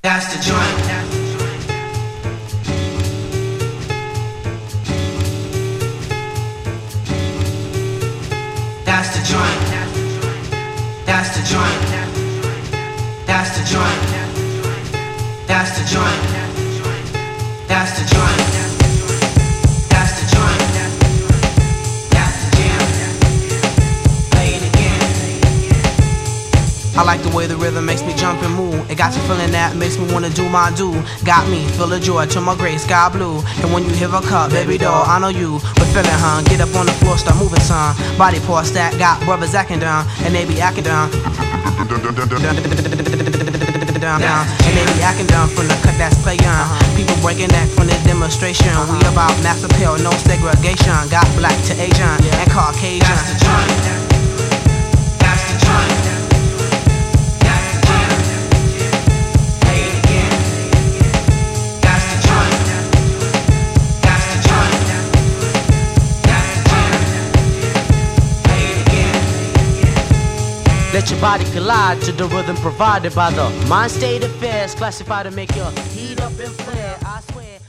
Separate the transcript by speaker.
Speaker 1: That's the joint. That's the joint. That's the joint. That's the joint. That's the joint. That's the joint. That's the joint. That's the jam. Play it again. I like the way the rhythm makes me jump and move. It got you feeling that makes me wanna do my do. Got me feel the joy to my gray sky blue. And when you hear a cup, baby doll, I know you. But feeling, huh? Get up on the floor, start moving, son. Body pour stack, got brothers acting down, and they be acting down. Down. And they be acting down from the cut that's playing. People breaking neck from the demonstration. We about mass appeal, no segregation. Got black to Asian and Caucasian. That's the joint. That's the joint. That's the jam. Play it again. That's the joint. That's the joint. That's the jam. Play it again.
Speaker 2: Let your body collide to the rhythm provided by the mind state affairs, classified to make your heat up and flare. I swear.